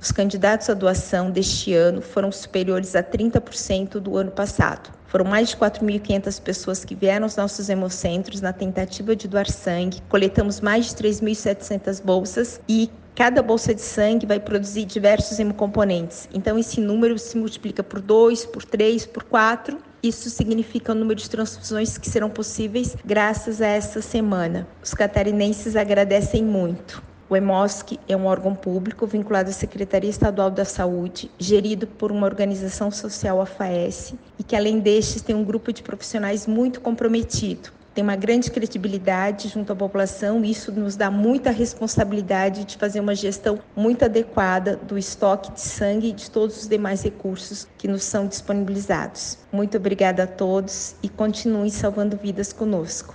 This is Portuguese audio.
Os candidatos à doação deste ano foram superiores a 30% do ano passado. Foram mais de 4.500 pessoas que vieram aos nossos hemocentros na tentativa de doar sangue. Coletamos mais de 3.700 bolsas e cada bolsa de sangue vai produzir diversos hemocomponentes. Então, esse número se multiplica por 2, por 3, por 4. Isso significa o número de transfusões que serão possíveis graças a essa semana. Os catarinenses agradecem muito. O Hemosc é um órgão público vinculado à Secretaria Estadual da Saúde, gerido por uma organização social, a FAES, e que, além destes, tem um grupo de profissionais muito comprometido. Tem uma grande credibilidade junto à população e isso nos dá muita responsabilidade de fazer uma gestão muito adequada do estoque de sangue e de todos os demais recursos que nos são disponibilizados. Muito obrigada a todos e continuem salvando vidas conosco.